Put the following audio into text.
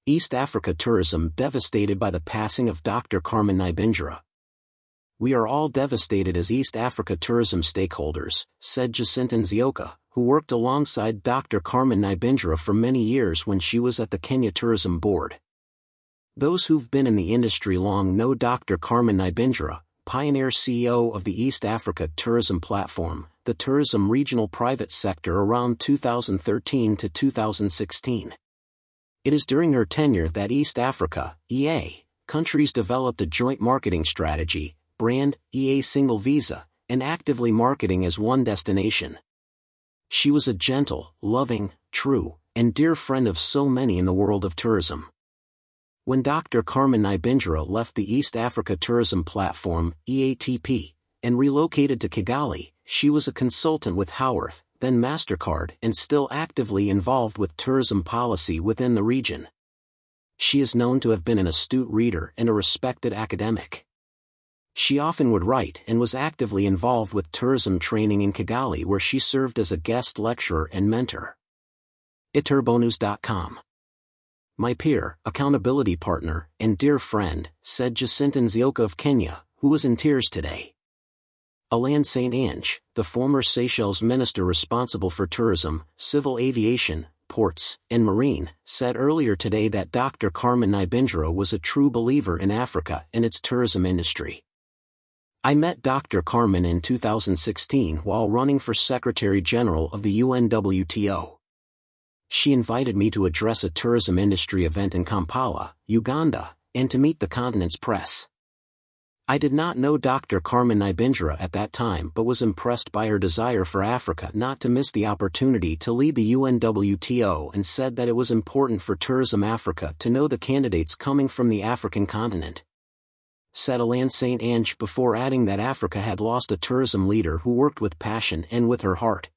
East Africa tourism devastated by the passing of Dr. Carmen Nybinjara. "We are all devastated as East Africa tourism stakeholders," said Jacinta Nzioka, who worked alongside Dr. Carmen Nybinjara for many years when she was at the Kenya Tourism Board. Those who've been in the industry long know Dr. Carmen Nybinjara, pioneer CEO of the East Africa Tourism Platform, the tourism regional private sector around 2013 to 2016. It is during her tenure that East Africa, EA, countries developed a joint marketing strategy, brand, EA Single Visa, and actively marketing as one destination. She was a gentle, loving, true, and dear friend of so many in the world of tourism. When Dr. Carmen Nybinjara left the East Africa Tourism Platform, EATP, and relocated to Kigali, she was a consultant with Howarth, then MasterCard, and still actively involved with tourism policy within the region. She is known to have been an astute reader and a respected academic. She often would write and was actively involved with tourism training in Kigali, where she served as a guest lecturer and mentor. iturbonews.com. "My peer, accountability partner, and dear friend," said Jacinta Nzioka of Kenya, who was in tears today. Alain Saint-Ange, the former Seychelles minister responsible for tourism, civil aviation, ports, and marine, said earlier today that Dr. Carmen Nybinjara was a true believer in Africa and its tourism industry. "I met Dr. Carmen in 2016 while running for Secretary General of the UNWTO. She invited me to address a tourism industry event in Kampala, Uganda, and to meet the continent's press. I did not know Dr. Carmen Nybinjara at that time but was impressed by her desire for Africa not to miss the opportunity to lead the UNWTO and said that it was important for Tourism Africa to know the candidates coming from the African continent," said Alain Saint-Ange, before adding that Africa had lost a tourism leader who worked with passion and with her heart.